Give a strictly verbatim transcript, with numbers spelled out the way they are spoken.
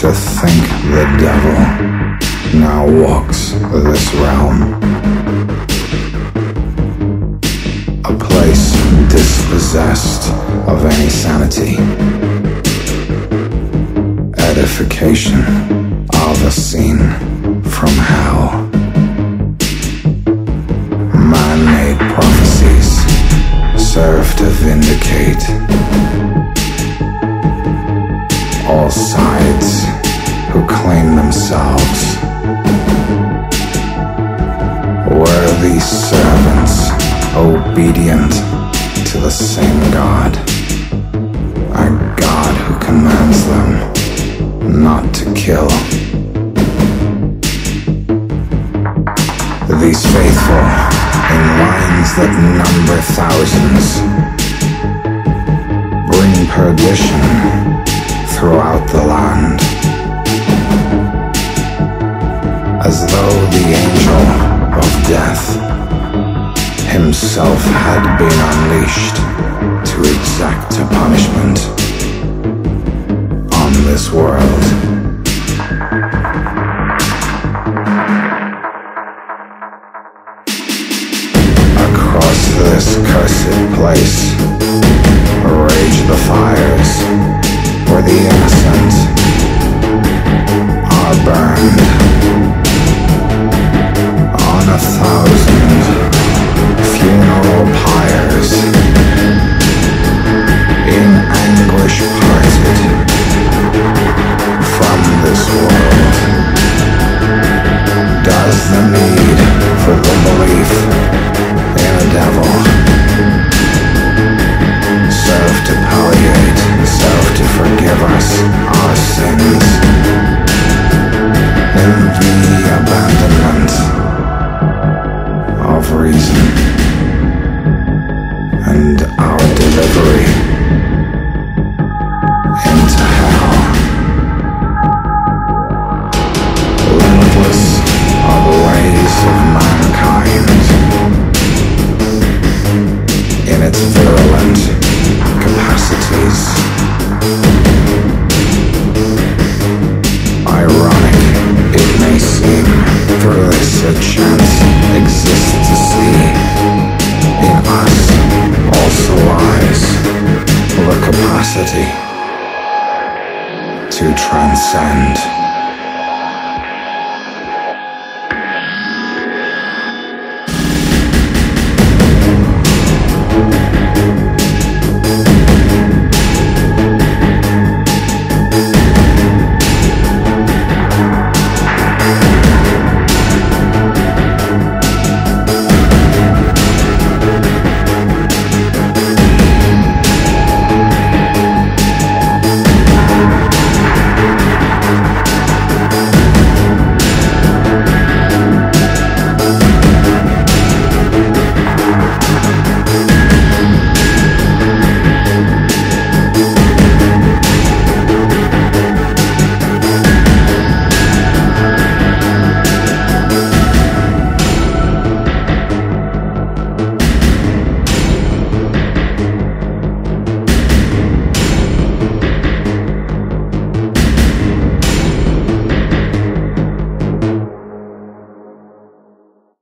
To think the devil now walks this realm, a place dispossessed of any sanity. Edification of a scene from hell. Man-made prophecies serve to vindicate all sides who claim themselves worthy servants, obedient to the same God, a God who commands them not to kill. These faithful, in lines that number thousands, bring perdition throughout the land, as though the angel of death himself had been unleashed to exact a punishment on this world. Across this cursed place rage the fires where the innocent are burned. On a thousand funeral pyres, in anguish parted from this world, does the need for the belief in a devil serve to palliate, serve to forgive us our sins in the abandonment of reason and our delivery into hell. Limitless are the ways of mankind in its virulent capacities. Ironic it may seem, for this a chance exists to see in us also lies the capacity to transcend.